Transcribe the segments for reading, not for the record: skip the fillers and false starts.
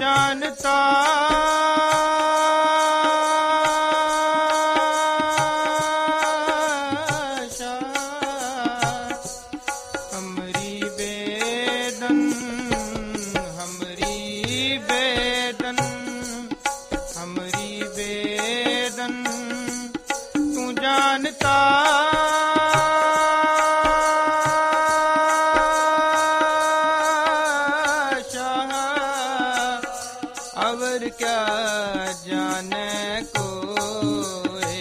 जानता हमरी बेदन तू जानता अवर क्या जाने कोई,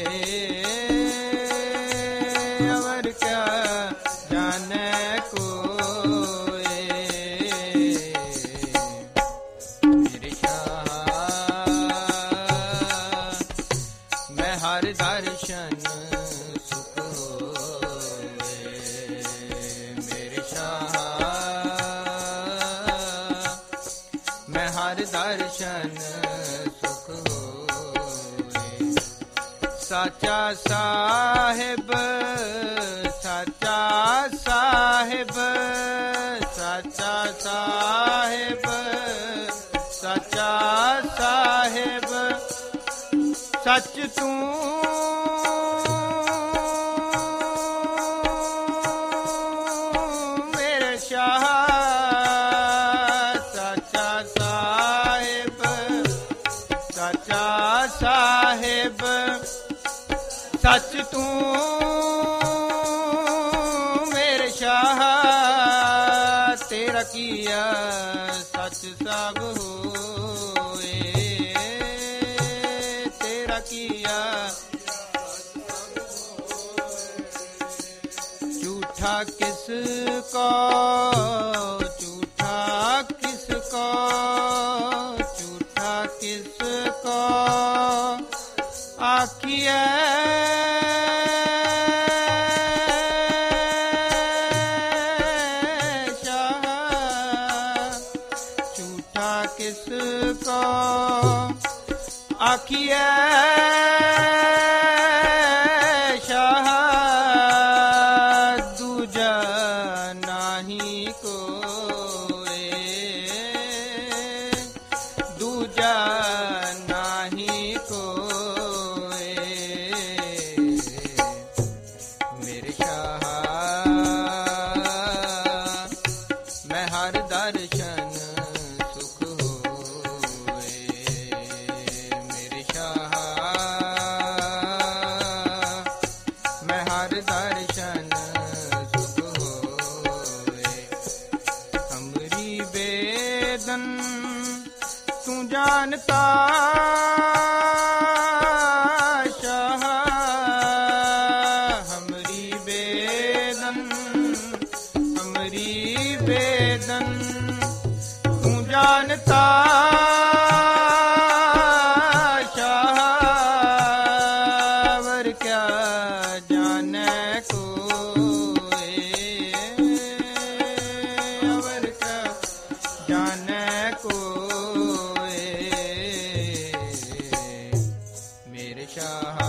अवर क्या जाने कोई। मेरे शाह मैं हर दर्शन सुख होए। मेरे शाह मैं हर दर्शन सुख होए। साचा साहिब साचा साहिब साचा साहिब साचा साहिब सच तू मेरे शाह साचा साहिब साचा साहिब सच तू मेरे शाह। तेरा किया सच सब होए, तेरा किया झूठा किसको झूठा किसको झूठा किसको आखिए। झूठा किसको आखिए शाह। दूजा नाही कोई, दूजा नाही कोई। मेरे शाह मैं हर दर्शन सुख होए। मेरे शाह मैं हर दर्शन सुख होए। हमरी बेदन तू जानता शाह। हमरी बेदन तू जानता शाह। अवर क्या जाने कोई, अवर क्या जाने कोई। मेरे शाह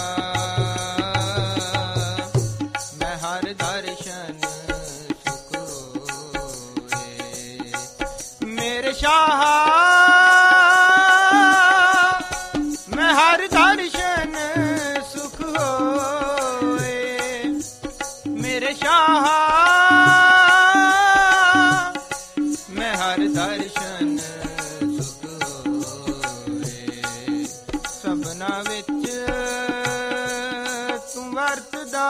मैं हर दर्शन सुख होए। मेरे शाह मैं हर दर्शन सुख होए। मेरे शाह मैं हर दर्शन सुख होए। सबना विच तू वरतदा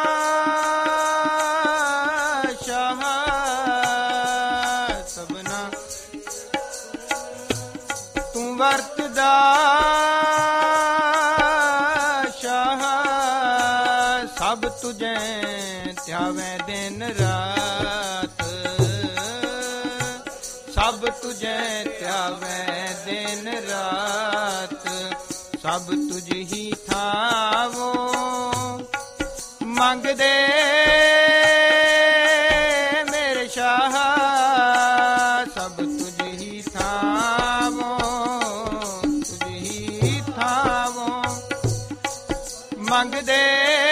शाह। सबना तू वरतदा शाह। सब तुझे ध्यावे दिन रात, सब तुझे ध्यावे दिन रात। सब तुझ ही थावो मंगदे मेरे शाह। सब तुझ ही थावो तुझ ही थावो मंगदे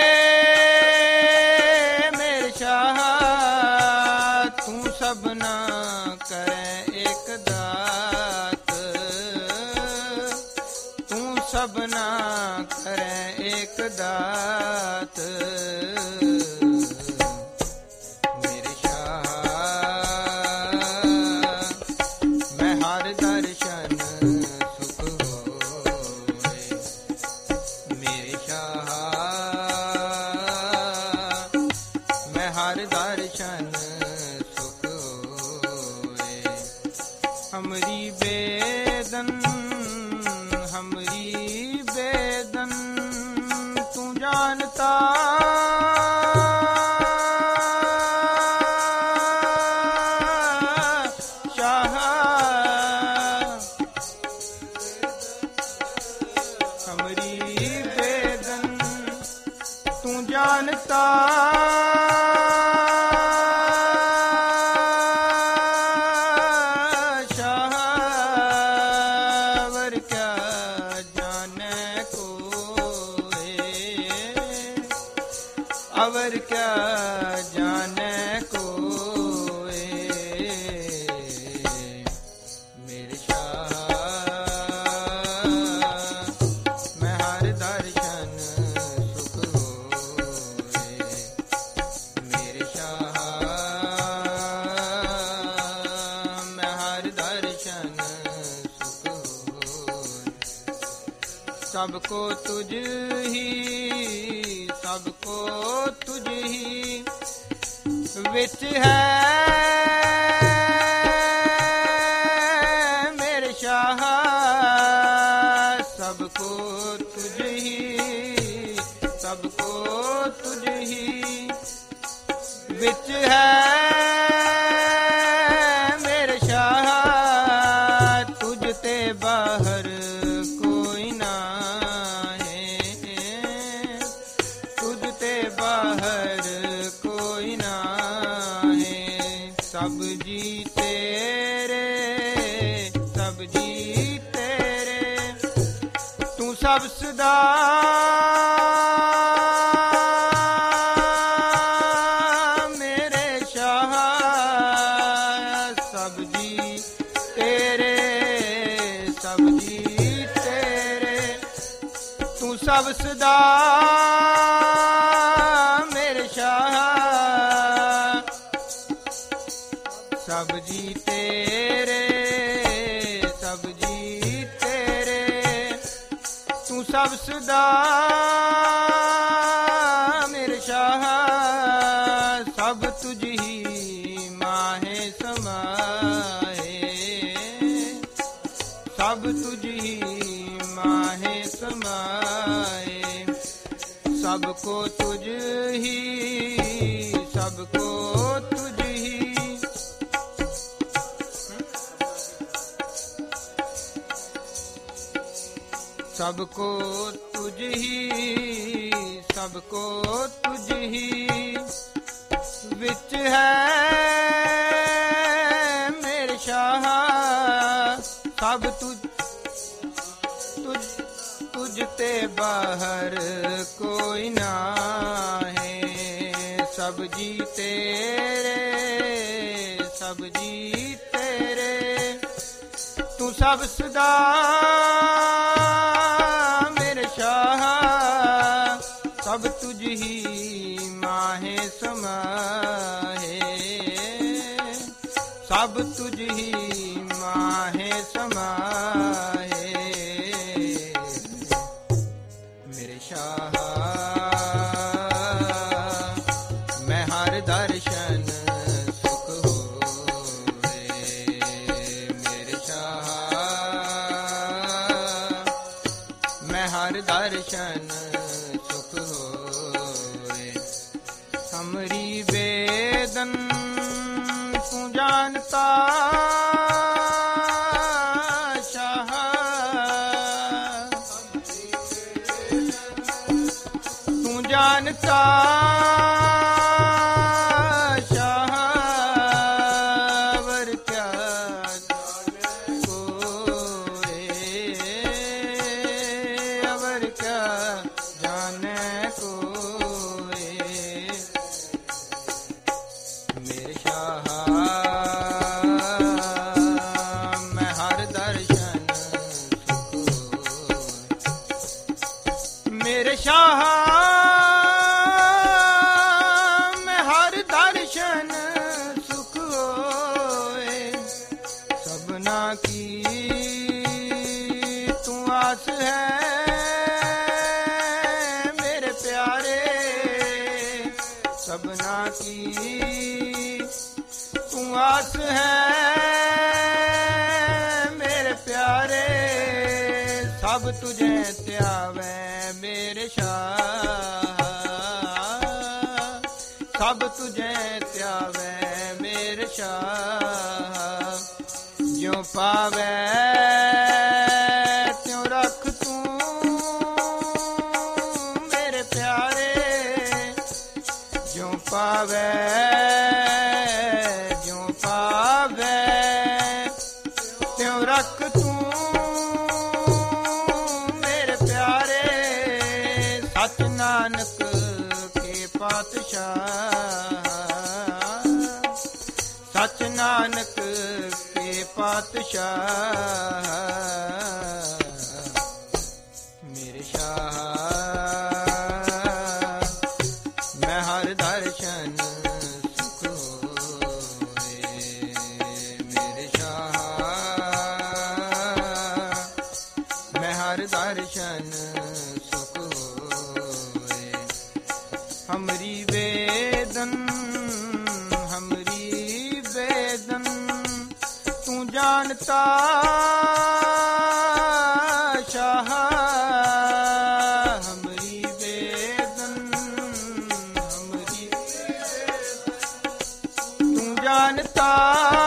मेरे शाह। तू सबना करे एक दात, ਸਭਨਾ ਕਰੈ ਏਕ ਦਾਤ। ਮੇਰੇ ਸ਼ਾਹ ਮੈਂ ਹਰ ਦਰਸ਼ਨ ਸੁਖ ਹੋਏ। ਮੇਰੇ ਸ਼ਾਹ ਮੈਂ ਹਰ ਦਰਸ਼ਨ ਸੁਖ ਹੋਏ। ਹਮਰੀ ਬੇਦਨ ਹਮਰੀ ਬੇਦਨ ਤੂੰ ਜਾਣਤਾ। ਸ਼ਾਹ ਹਮਰੀ ਬੇਦਨ ਤੂੰ ਜਾਣਤਾ। अवर क्या जाने कोई। मेरे शाह मैं हर दर्शन सुख होए। मेरे शाह मैं हर दर्शन सुख होए। सबको तुझ ही सबको तुझ ही विच है। मेरे शाह सबको तुझ ही सबको तुझ ही विच है। मेरे शाह तुझ ते बाहर कोई ना बाहर कोई ना है। सब जी तेरे सब जी तेरे तू सब सदा। मेरे शाह सब जी तेरे सब जी तेरे तू सब सदा। सब जी तेरे सब जी तेरे तू सब सदा। मेरे शाह सब तुझ ही माहे समाए। सब तुझ ही माहे समाए। सबको तुझ ही सबको तुझ ही सबको तुझ ही सबको तुझ ही विच है। मेरे शाह सब तुझ तुझ तुझ ते बाहर कोई ना है। सब जी तेरे सब जी तेरे तू सब सदा। सब तुझ ही माहे समाए। सब तुझ ही माहे समाए। मेरे शाह मैं हर दर्शन सुख होए। मेरे शाह मैं हर दर्शन हमरी वेदन तू जानता। शाह तू जानता। शाह ਦਰਸ਼ਨ ਸੁਖ ਹੋਏ। ਸਭਨਾ ਕੀ ਤੂੰ ਆਸ ਹੈ ਮੇਰੇ ਪਿਆਰੇ, ਸਭਨਾ ਕੀ ਤੂੰ ਆਸ ਹੈ ਮੇਰੇ ਪਿਆਰੇ। ਸਭ ਤੁਝੇ ਧਿਆਵੈ ਮੇਰੇ ਸ਼ਾਹ, ਸਭ ਤੁਝੇ ਧਿਆਵੈ ਮੇਰੇ ਸ਼ਾਹ। ਜਿਉ ਪਾਵੈ ਤਿਉ ਰੱਖ ਤੂੰ ਮੇਰੇ ਪਿਆਰੇ, ਜਿਉ ਪਾਵੈ ਜਿਉ ਪਾਵੈ ਤਿਉ ਰੱਖ ਤੂੰ ਮੇਰੇ ਪਿਆਰੇ। ਸਚ ਨਾਨਕ ਕੇ ਪਾਤਸ਼ਾਹ, ਸਚ ਨਾਨਕ ਕੇ ਪਾਤਸ਼ਾਹ। ਮੇਰੇ ਸ਼ਾਹ ਮੈਂ ਹਰ ਦਰਸ਼ਨ ਸੁਖ ਹੋਏ। ਮੇਰੇ ਸ਼ਾਹ ਮੈਂ ਹਰ ਦਰਸ਼ਨ ਸੁਖ ਹੋਏ। ਹਮਰੀ ਵੇਦਨ ਹਮਰੀ ਵੇਦਨ ਤੂੰ ਜਾਣਤਾ ਸ਼ਾਹ। ਹਮਰੀ ਵੇਦਨ ਹਮਰੀ ਤੂੰ ਜਾਣਤਾ